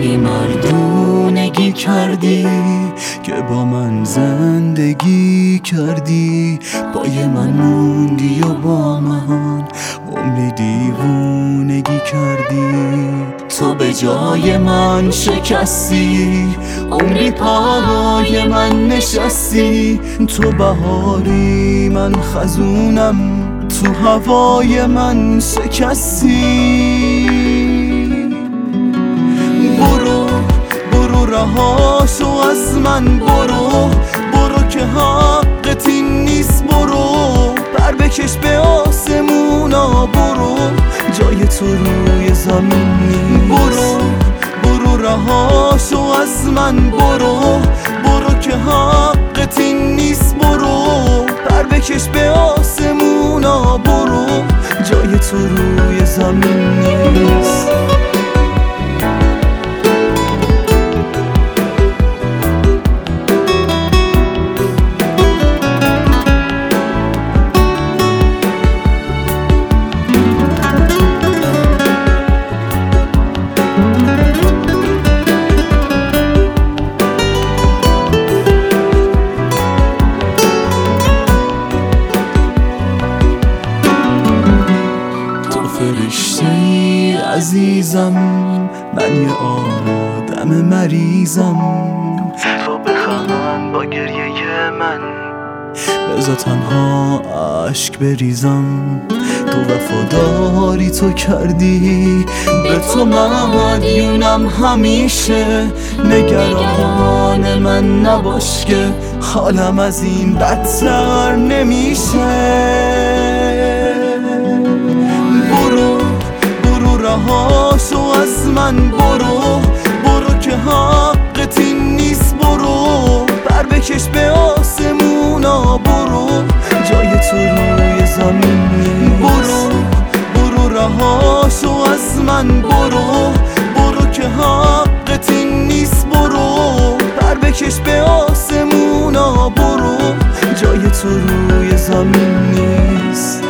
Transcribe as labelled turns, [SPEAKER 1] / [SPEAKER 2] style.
[SPEAKER 1] خیلی مردونگی کردی که با من زندگی کردی، پای من موندی و با من عمری دیوونگی کردی. تو به جای من شکستی، عمری پای من نشستی. تو بهاری من خزونم، تو هوای من شکستی. برو رهاشو از من، برو که حقت این نیست. برو پر بکش به آسمونا، برو جای تو روی زمین نیست. برو رهاشو از من، برو که حقت این نیست. برو پر بکش به آسمونا، برو جای تو روی زمین نیست. فرشته‌ای عزیزم، من یه آدم مریضم. تو بخند با گریه من، بذار تنها عشق بریزم. تو وفاداری تو کردی، به تو مدیونم همیشه. نگران من نباش که حالم از این بدتر نمیشه. برو رهاشو از من، برو که حقت این نیست. برو پر بکش به آسمونا، برو جای تو روی زمین نیست. برو رهاشو از من، برو که حقت این نیست. برو پر بکش به آسمونا، برو جای تو روی زمین نیست.